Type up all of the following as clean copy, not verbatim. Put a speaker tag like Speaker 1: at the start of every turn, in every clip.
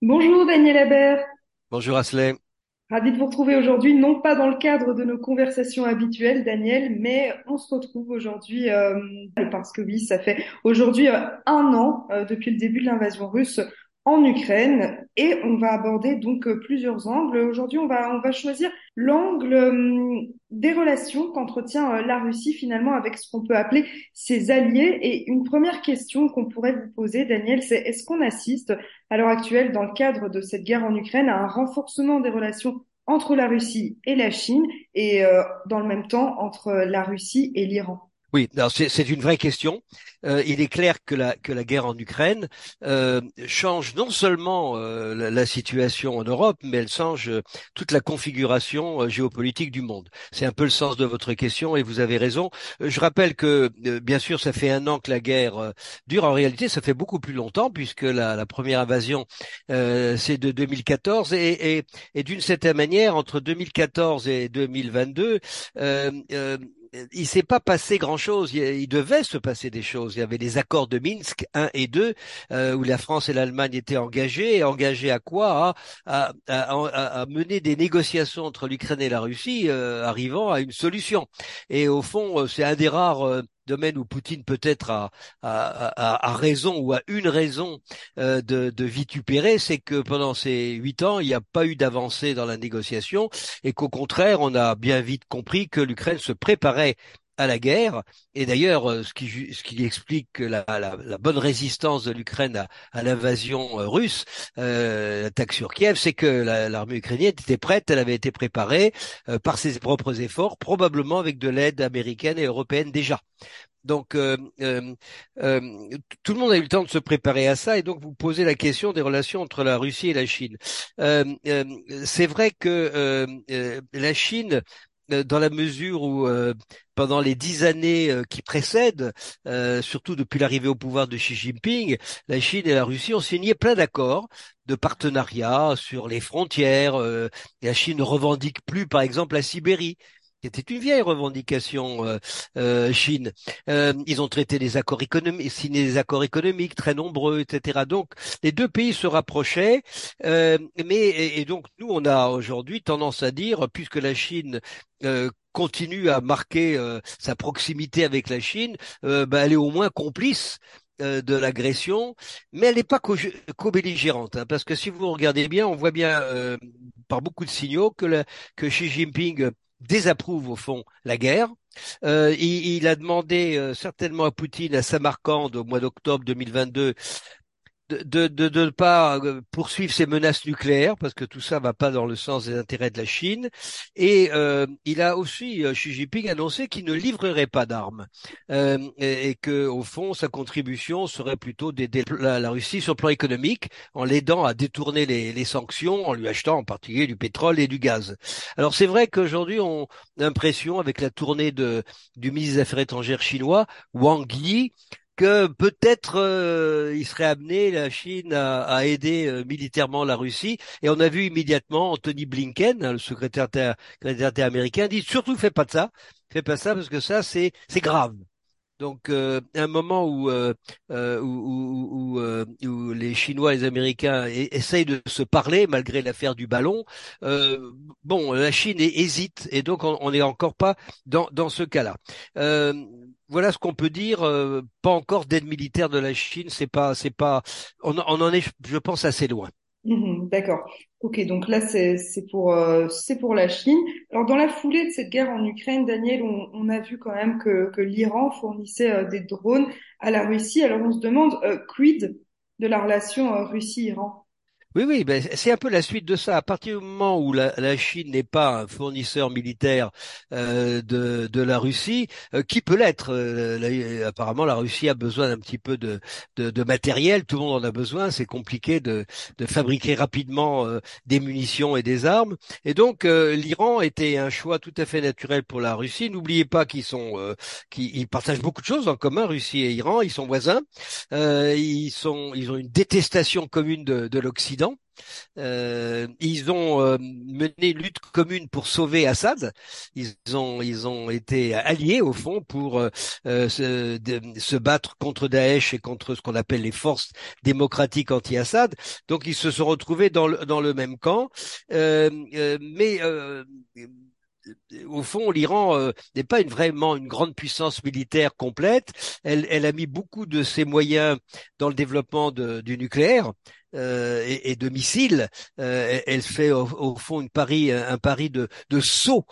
Speaker 1: Bonjour Daniel Habert,
Speaker 2: Bonjour Asley.
Speaker 1: ravi de vous retrouver aujourd'hui, non pas dans le cadre de nos conversations habituelles Daniel, mais on se retrouve aujourd'hui parce que oui, ça fait aujourd'hui un an depuis le début de l'invasion russe en Ukraine et on va aborder donc plusieurs angles. Aujourd'hui, on va choisir l'angle des relations qu'entretient la Russie finalement avec ce qu'on peut appeler ses alliés. Et une première question qu'on pourrait vous poser, Daniel, c'est est-ce qu'on assiste à l'heure actuelle, dans le cadre de cette guerre en Ukraine, à un renforcement des relations entre la Russie et la Chine et dans le même temps entre la Russie et l'Iran?
Speaker 2: Oui, alors c'est une vraie question. Il est clair que la guerre en Ukraine change non seulement la situation en Europe, mais elle change toute la configuration géopolitique du monde. C'est un peu le sens de votre question et vous avez raison. Je rappelle que bien sûr, ça fait un an que la guerre dure. En réalité, ça fait beaucoup plus longtemps puisque la première invasion c'est de 2014 et d'une certaine manière entre 2014 et 2022. Euh, euh, il s'est pas passé grand-chose. Il devait se passer des choses. Il y avait les accords de Minsk 1 et 2, où la France et l'Allemagne étaient engagées. Et engagées à quoi? À mener des négociations entre l'Ukraine et la Russie, arrivant à une solution. Et au fond, c'est un des rares domaines où Poutine peut-être a raison ou a une raison de vitupérer, c'est que pendant ces 8 ans, il n'y a pas eu d'avancée dans la négociation et qu'au contraire, on a bien vite compris que l'Ukraine se préparait à la guerre. Et d'ailleurs, ce qui explique que la bonne résistance de l'Ukraine à l'invasion russe, l'attaque sur Kiev, c'est que l'armée ukrainienne était prête, elle avait été préparée par ses propres efforts, probablement avec de l'aide américaine et européenne déjà. Donc, tout le monde a eu le temps de se préparer à ça, et donc vous posez la question des relations entre la Russie et la Chine. Euh, euh, c'est vrai que la Chine, dans la mesure où pendant les 10 années qui précèdent, surtout depuis l'arrivée au pouvoir de Xi Jinping, la Chine et la Russie ont signé plein d'accords de partenariat sur les frontières. La Chine ne revendique plus, par exemple, la Sibérie, qui était une vieille revendication Chine. Ils ont traité des accords économiques, signé des accords économiques très nombreux, etc. Donc, les deux pays se rapprochaient, et donc nous, on a aujourd'hui tendance à dire, puisque la Chine continue à marquer sa proximité avec la Chine, elle est au moins complice de l'agression, mais elle n'est pas co-belligérante, hein, parce que si vous regardez bien, on voit bien par beaucoup de signaux que Xi Jinping désapprouve au fond la guerre. Il a demandé certainement à Poutine à Samarcande au mois d'octobre 2022 de ne pas poursuivre ses menaces nucléaires, parce que tout ça va pas dans le sens des intérêts de la Chine. Et il a aussi, Xi Jinping, annoncé qu'il ne livrerait pas d'armes, et que, au fond, sa contribution serait plutôt d'aider la Russie sur le plan économique, en l'aidant à détourner les sanctions, en lui achetant en particulier du pétrole et du gaz. Alors c'est vrai qu'aujourd'hui, on a l'impression, avec la tournée du ministre des Affaires étrangères chinois, Wang Yi, que peut-être il serait amené, la Chine, à aider militairement la Russie. Et on a vu immédiatement Anthony Blinken, hein, le secrétaire d'État américain, dit surtout fais pas ça parce que ça c'est grave. Donc, un moment où les Chinois et les Américains essayent de se parler malgré l'affaire du ballon, bon, la Chine hésite et donc on n'est encore pas dans ce cas-là. Euh, voilà ce qu'on peut dire. Pas encore d'aide militaire de la Chine, c'est pas, on en est, je pense, assez loin.
Speaker 1: Mhm, d'accord. Ok, donc là c'est pour la Chine. Alors dans la foulée de cette guerre en Ukraine, Daniel, on a vu quand même que l'Iran fournissait des drones à la Russie. Alors on se demande quid de la relation Russie-Iran?
Speaker 2: Oui, oui, ben, c'est un peu la suite de ça. À partir du moment où la Chine n'est pas un fournisseur militaire de la Russie, qui peut l'être? Apparemment, la Russie a besoin d'un petit peu de matériel. Tout le monde en a besoin. C'est compliqué de fabriquer rapidement des munitions et des armes. Et donc, l'Iran était un choix tout à fait naturel pour la Russie. N'oubliez pas qu'ils partagent beaucoup de choses en commun, Russie et Iran. Ils sont voisins. Ils ont une détestation commune de l'Occident. l'Occident. Ils ont mené une lutte commune pour sauver Assad. Ils ont été alliés au fond pour se battre contre Daesh et contre ce qu'on appelle les forces démocratiques anti-Assad. Donc ils se sont retrouvés dans le même camp. Mais au fond, l'Iran n'est pas vraiment une grande puissance militaire complète. Elle a mis beaucoup de ses moyens dans le développement du nucléaire. Et de missiles, elle fait au fond un pari de saut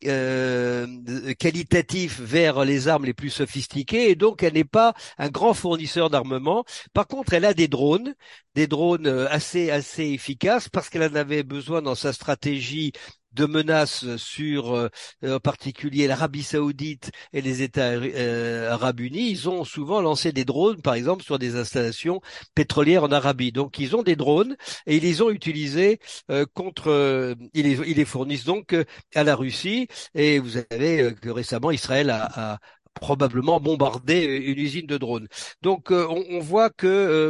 Speaker 2: qualitatif vers les armes les plus sophistiquées, et donc elle n'est pas un grand fournisseur d'armement. Par contre, elle a des drones assez efficaces parce qu'elle en avait besoin dans sa stratégie de menaces sur, en particulier l'Arabie Saoudite et les États arabes unis. Ils ont souvent lancé des drones, par exemple, sur des installations pétrolières en Arabie. Donc, ils ont des drones et ils les ont utilisés ils les fournissent donc à la Russie. Et vous savez que récemment, Israël a probablement bombardé une usine de drones. Donc, on voit que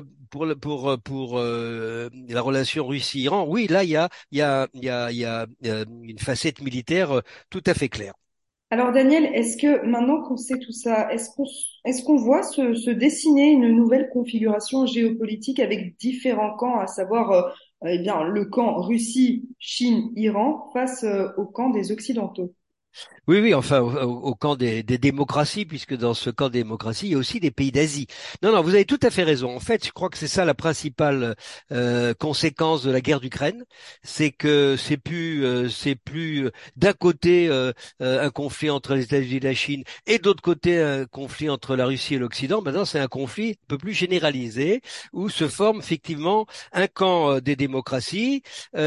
Speaker 2: pour la relation Russie-Iran, oui, là, il y a une facette militaire tout à fait claire.
Speaker 1: Alors Daniel, est-ce que maintenant qu'on sait tout ça, est-ce qu'on voit se dessiner une nouvelle configuration géopolitique avec différents camps, à savoir eh bien le camp Russie, Chine, Iran face au camp des Occidentaux?
Speaker 2: Oui, oui, enfin, au camp des démocraties, puisque dans ce camp des démocraties, il y a aussi des pays d'Asie. Non, non, vous avez tout à fait raison. En fait, je crois que c'est ça la principale conséquence de la guerre d'Ukraine, c'est que c'est plus d'un côté un conflit entre les États-Unis et la Chine, et d'autre côté un conflit entre la Russie et l'Occident. Maintenant, c'est un conflit un peu plus généralisé, où se forme effectivement un camp des démocraties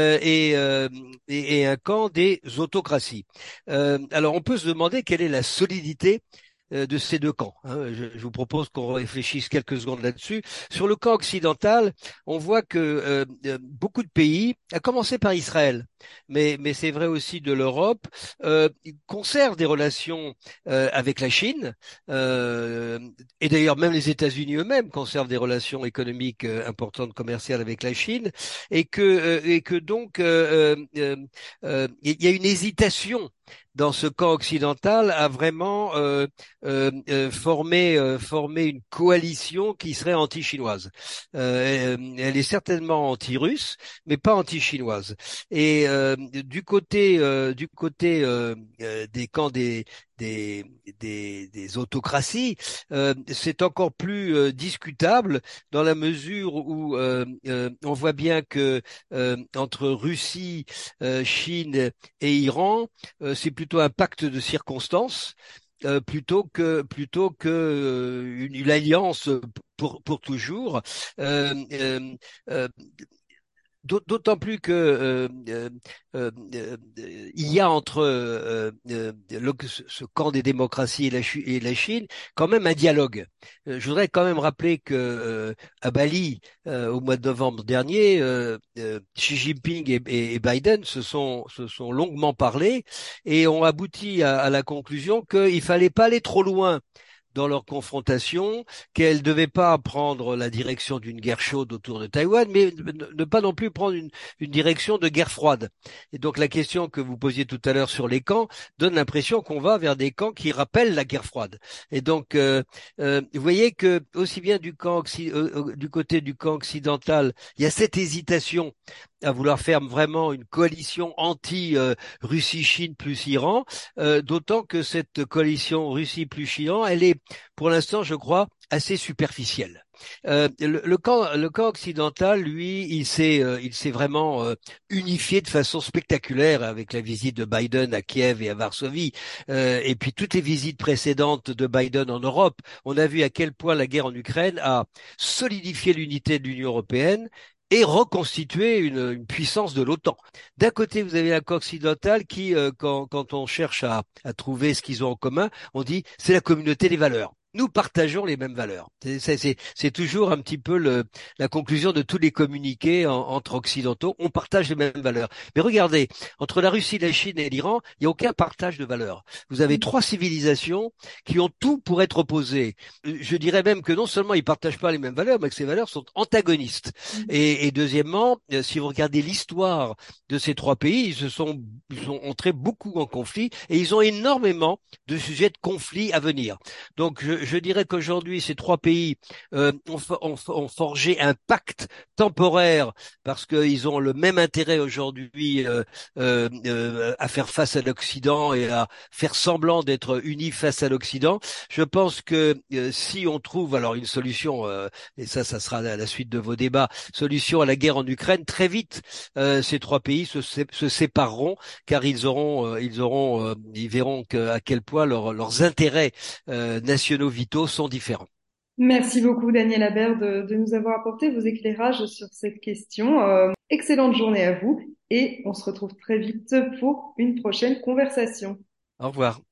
Speaker 2: et un camp des autocraties. Alors, on peut se demander quelle est la solidité de ces deux camps, hein. Je vous propose qu'on réfléchisse quelques secondes là-dessus. Sur le camp occidental, on voit que beaucoup de pays, à commencer par Israël, mais c'est vrai aussi de l'Europe, conservent des relations avec la Chine, euh, et d'ailleurs même les États-Unis eux-mêmes conservent des relations économiques importantes, commerciales avec la Chine, et que donc il y a une hésitation dans ce camp occidental à vraiment former une coalition qui serait anti-chinoise. Elle est certainement anti-russe, mais pas anti-chinoise. Et du côté des camps des, des autocraties, c'est encore plus discutable dans la mesure où on voit bien que entre Russie, Chine et Iran, c'est plutôt un pacte de circonstances plutôt que une alliance pour toujours. Euh, euh, euh, D'autant plus que il y a entre ce camp des démocraties et la Chine quand même un dialogue. Je voudrais quand même rappeler que à Bali, au mois de novembre dernier, Xi Jinping et Biden se sont longuement parlé et ont abouti à la conclusion qu'il fallait pas aller trop loin dans leur confrontation, qu'elle ne devait pas prendre la direction d'une guerre chaude autour de Taïwan, mais ne pas non plus prendre une direction de guerre froide. Et donc la question que vous posiez tout à l'heure sur les camps donne l'impression qu'on va vers des camps qui rappellent la guerre froide. Et donc vous voyez que aussi bien du côté du camp occidental, il y a cette hésitation à vouloir faire vraiment une coalition anti-Russie-Chine plus Iran, d'autant que cette coalition Russie plus Iran, elle est pour l'instant, je crois, assez superficielle. Le camp occidental, lui, il s'est vraiment unifié de façon spectaculaire avec la visite de Biden à Kiev et à Varsovie, et puis toutes les visites précédentes de Biden en Europe. On a vu à quel point la guerre en Ukraine a solidifié l'unité de l'Union européenne et reconstitué une puissance de l'OTAN. D'un côté, vous avez un camp occidental qui, quand on cherche à trouver ce qu'ils ont en commun, on dit c'est la communauté des valeurs. nous partageons les mêmes valeurs. C'est toujours un petit peu la conclusion de tous les communiqués entre occidentaux. On partage les mêmes valeurs. Mais regardez, entre la Russie, la Chine et l'Iran, il n'y a aucun partage de valeurs. Vous avez trois civilisations qui ont tout pour être opposées. Je dirais même que non seulement ils partagent pas les mêmes valeurs, mais que ces valeurs sont antagonistes. Et deuxièmement, si vous regardez l'histoire de ces trois pays, ils sont entrés beaucoup en conflit et ils ont énormément de sujets de conflit à venir. Donc, je dirais qu'aujourd'hui, ces trois pays ont forgé un pacte temporaire parce qu'ils ont le même intérêt aujourd'hui à faire face à l'Occident et à faire semblant d'être unis face à l'Occident. Je pense que si on trouve alors une solution, et ça sera la suite de vos débats, solution à la guerre en Ukraine, très vite, ces trois pays se sépareront car ils verront à quel point leurs intérêts nationaux vitaux sont différents.
Speaker 1: Merci beaucoup, Daniel Habert, de nous avoir apporté vos éclairages sur cette question. Excellente journée à vous et on se retrouve très vite pour une prochaine conversation.
Speaker 2: Au revoir.